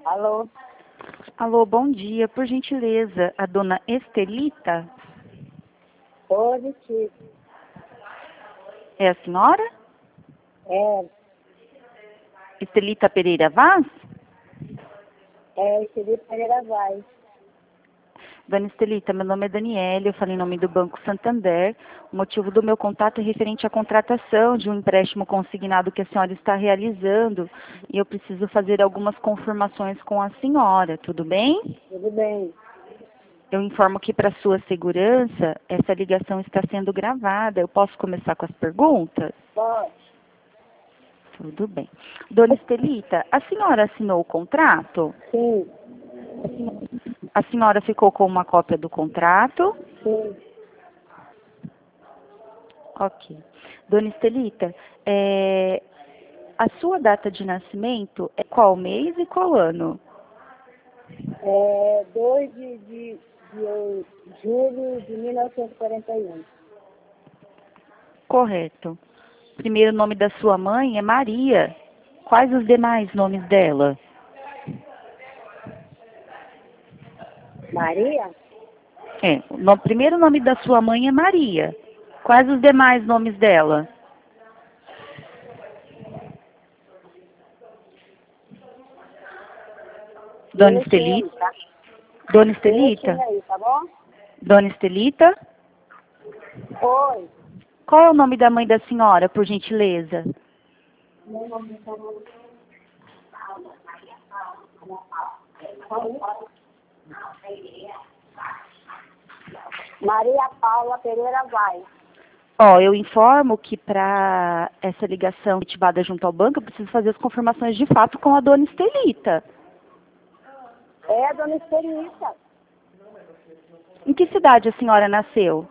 Alô? Alô, bom dia. Por gentileza, a dona Estelita? Positivo. É a senhora? Estelita Pereira Vaz? Felipe Pereira Vaz. Dona Estelita, meu nome é Daniela, eu falei em nome do Banco Santander. O motivo do meu contato é referente à contratação de um empréstimo consignado que a senhora está realizando e eu preciso fazer algumas confirmações com a senhora, tudo bem? Tudo bem? Eu informo que para sua segurança, essa ligação está sendo gravada. Eu posso começar com as perguntas? Pode. Tudo bem. Dona Estelita, a senhora assinou o contrato? Sim. A senhora ficou com uma cópia do contrato? Sim. Ok. Dona Estelita, a sua data de nascimento é qual mês e qual ano? 2 de julho de 1941. Correto. Primeiro nome da sua mãe é Maria. Quais os demais nomes dela? Maria? O primeiro nome da sua mãe é Maria. Quais os demais nomes dela? Dona Estelita? Tá? Dona Estelita? Aí, tá bom? Dona Estelita? Oi. Qual é o nome da mãe da senhora, por gentileza? Meu nome é Maria Paula Pereira Vaz. Eu informo que para essa ligação ativada junto ao banco, eu preciso fazer as confirmações de fato com a dona Estelita. Dona Estelita. Em que cidade a senhora nasceu?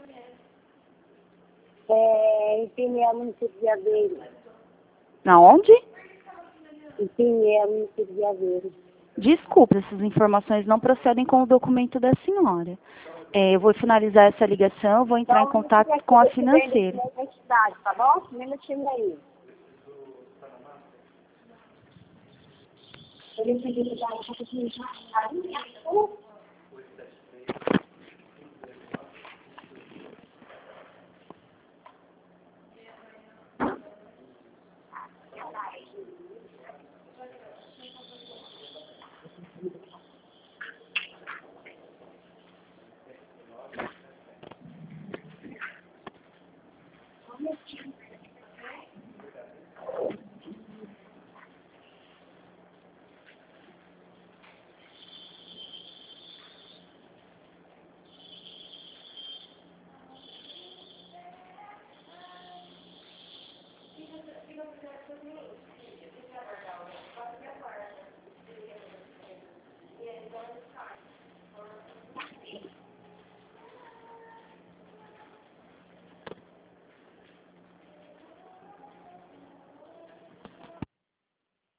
Em Pinhel, município de Aveiro. Na onde? Em Pinhel, município de Aveiro. Desculpe, essas informações não procedem com o documento da senhora. Eu vou finalizar essa ligação, vou entrar em contato com a financeira. Tá bom? Um minutinho aí. Ele